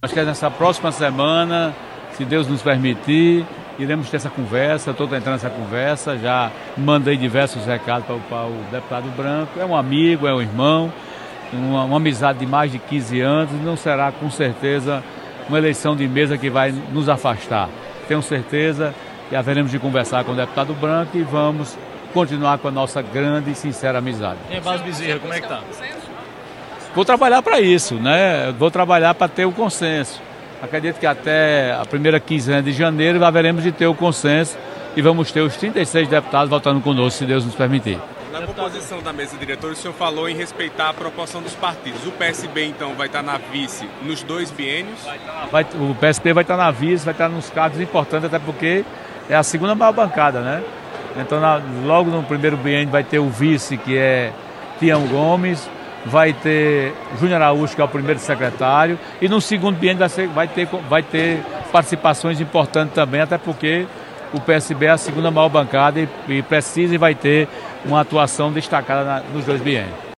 Acho que nessa próxima semana, se Deus nos permitir, iremos ter essa conversa. Estou entrando nessa conversa, já mandei diversos recados para o deputado Branco. É um amigo, é um irmão, uma amizade de mais de 15 anos. Não será, com certeza, uma eleição de mesa que vai nos afastar. Tenho certeza que haveremos de conversar com o deputado Branco e vamos continuar com a nossa grande e sincera amizade. Em Evasio Bezerra, como é que está? Vou trabalhar para isso, né? Vou trabalhar para ter o consenso. Acredito que até a primeira quinzena de janeiro haveremos de ter o consenso e vamos ter os 36 deputados votando conosco, se Deus nos permitir. Na composição da mesa diretora, o senhor falou em respeitar a proporção dos partidos. O PSB, então, vai estar na vice nos 2 biênios? O PSB vai estar na vice, vai estar nos cargos importantes, até porque é a segunda maior bancada, né? Então, logo no primeiro biênio vai ter o vice, que é Tião Gomes, vai ter Júnior Araújo, que é o primeiro secretário, e no segundo biênio vai ter participações importantes também, até porque o PSB é a segunda maior bancada e precisa e vai ter uma atuação destacada nos 2 biênios.